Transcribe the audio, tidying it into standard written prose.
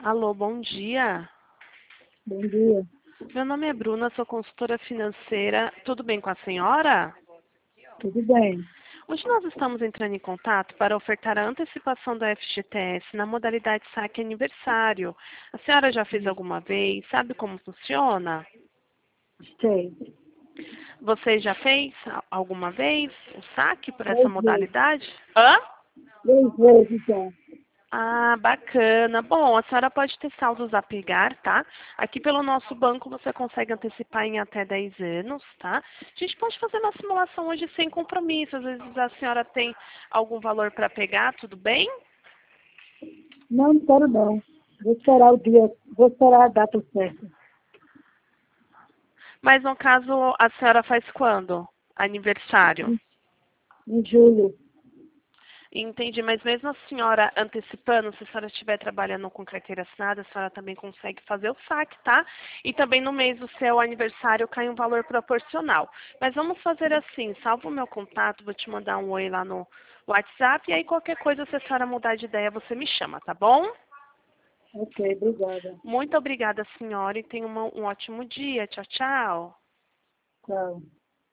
Alô, bom dia. Bom dia. Meu nome é Bruna, sou consultora financeira. Tudo bem com a senhora? Tudo bem? Hoje nós estamos entrando em contato para ofertar a antecipação do FGTS na modalidade saque aniversário. A senhora já fez alguma vez? Sabe como funciona? Sei. Você já fez alguma vez o saque por essa 3 vezes. modalidade? Hã? 3 vezes já. Ah, bacana. Bom, a senhora pode ter saldos a pegar, tá? Aqui pelo nosso banco você consegue antecipar em até 10 anos, tá? A gente pode fazer uma simulação hoje sem compromisso. Às vezes a senhora tem algum valor para pegar, tudo bem? Não, não quero não. Vou esperar o dia, vou esperar a data certa. Mas no caso, a senhora faz quando? Aniversário. Em julho. Entendi, mas mesmo a senhora antecipando, se a senhora estiver trabalhando com carteira assinada, a senhora também consegue fazer o saque, tá? E também no mês do seu aniversário cai um valor proporcional. Mas vamos fazer assim, salva o meu contato, vou te mandar um oi lá no WhatsApp, e aí qualquer coisa, se a senhora mudar de ideia, você me chama, tá bom? Ok, obrigada. Muito obrigada, senhora, e tenha um ótimo dia. Tchau, tchau. Tchau.